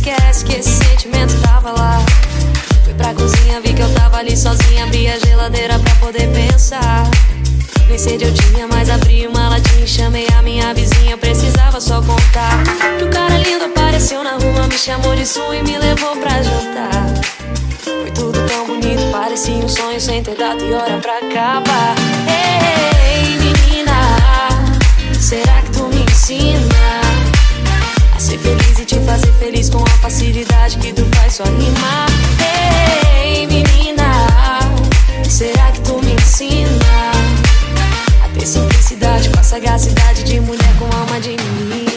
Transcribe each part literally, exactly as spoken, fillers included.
esquece que esse sentimento tava lá. Fui pra cozinha, vi que eu tava ali sozinha. Abri a geladeira pra poder pensar. Nem sede eu tinha, mas abri uma latinha e chamei a minha vizinha. Precisava só contar que o cara lindo apareceu na rua, me chamou de sua e me levou pra jantar. Foi tudo tão bonito, parecia um sonho sem ter data e hora pra acabar. Ei, menina, será que tu me ensina a ser feliz e te fazer feliz com a facilidade que tu faz só rimar? Ei, menina, será que tu me ensina a ter simplicidade com a sagacidade de mulher com alma de menina?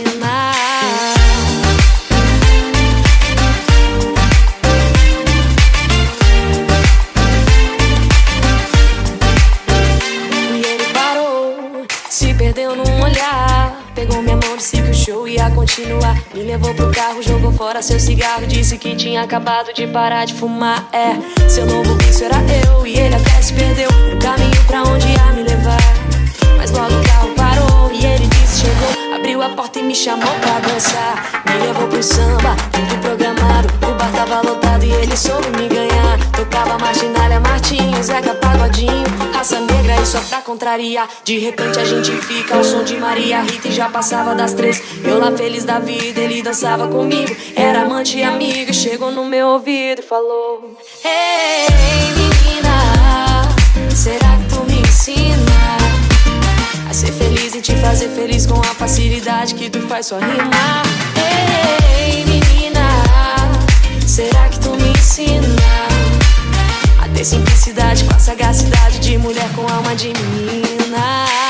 Se perdeu num olhar, pegou minha mão, disse que o show ia continuar. Me levou pro carro, jogou fora seu cigarro, disse que tinha acabado de parar de fumar. É, seu novo vício era eu e ele até se perdeu no caminho pra onde ia me levar. Mas logo o carro parou e ele disse chegou, abriu a porta e me chamou pra dançar. Me levou pro samba, tudo programado, o bar tava lotado e ele soube me ganhar. Tocava Martinalha, Martinho, Zeca Pagodinho, Raça Negra e só pra contrariar. De repente a gente fica ao som de Maria Rita e já passava das três. Eu lá feliz da vida, ele dançava comigo, era amante e amigo. Chegou no meu ouvido e falou: ei, menina, será que tu me ensina a ser feliz e te fazer feliz com a facilidade que tu faz só rimar? Ei, menina, será que tu me ensina a ter simplicidade com a sagacidade de mulher com alma de menina?